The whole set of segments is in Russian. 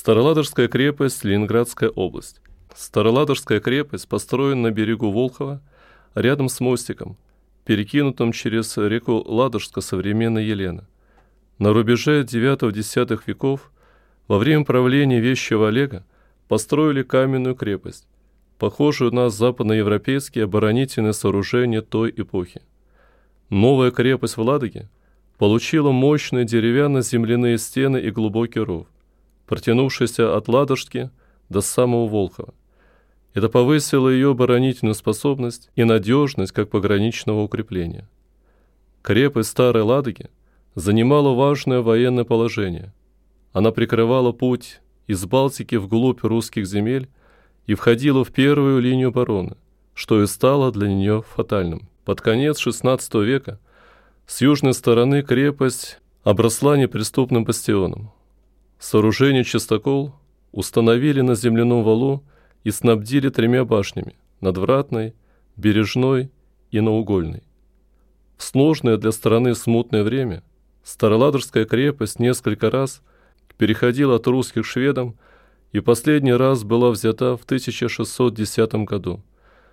Староладожская крепость, Ленинградская область. Староладожская крепость построена на берегу Волхова, рядом с мостиком, перекинутым через реку Ладожска, современная Елена. На рубеже IX-X веков во время правления вещего Олега построили каменную крепость, похожую на западноевропейские оборонительные сооружения той эпохи. Новая крепость в Ладоге получила мощные деревянно-земляные стены и глубокий ров, протянувшийся от Ладожки до самого Волхова. Это повысило ее оборонительную способность и надежность как пограничного укрепления. Крепость Старой Ладоги занимала важное военное положение. Она прикрывала путь из Балтики вглубь русских земель и входила в первую линию обороны, что и стало для нее фатальным. Под конец XVI века с южной стороны крепость обросла неприступным бастионом. Сооружение Частокол установили на земляном валу и снабдили 3 башнями – надвратной, бережной и наугольной. В сложное для страны смутное время Староладожская крепость несколько раз переходила от русских к шведам и последний раз была взята в 1610 году.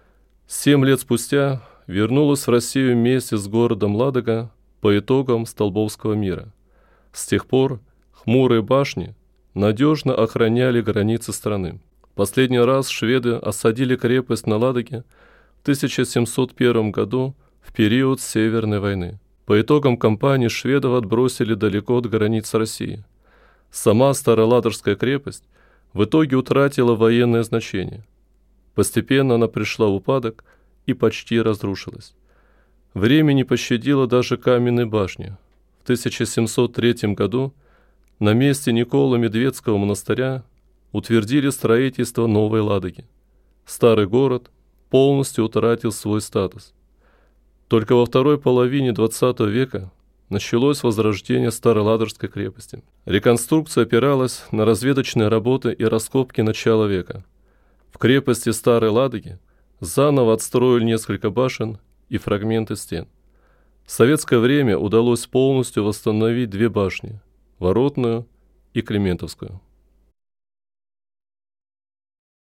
7 лет спустя вернулась в Россию вместе с городом Ладога по итогам Столбовского мира. С тех пор хмурые башни надежно охраняли границы страны. Последний раз шведы осадили крепость на Ладоге в 1701 году в период Северной войны. По итогам кампании шведов отбросили далеко от границ России. Сама Староладожская крепость в итоге утратила военное значение. Постепенно она пришла в упадок и почти разрушилась. Время не пощадило даже каменной башни. В 1703 году на месте Николо-Медведского монастыря утвердили строительство Новой Ладоги. Старый город полностью утратил свой статус. Только во второй половине XX века началось возрождение Староладожской крепости. Реконструкция опиралась на разведочные работы и раскопки начала века. В крепости Старой Ладоги заново отстроили несколько башен и фрагменты стен. В советское время удалось полностью восстановить 2 башни – Воротную и Климентовскую.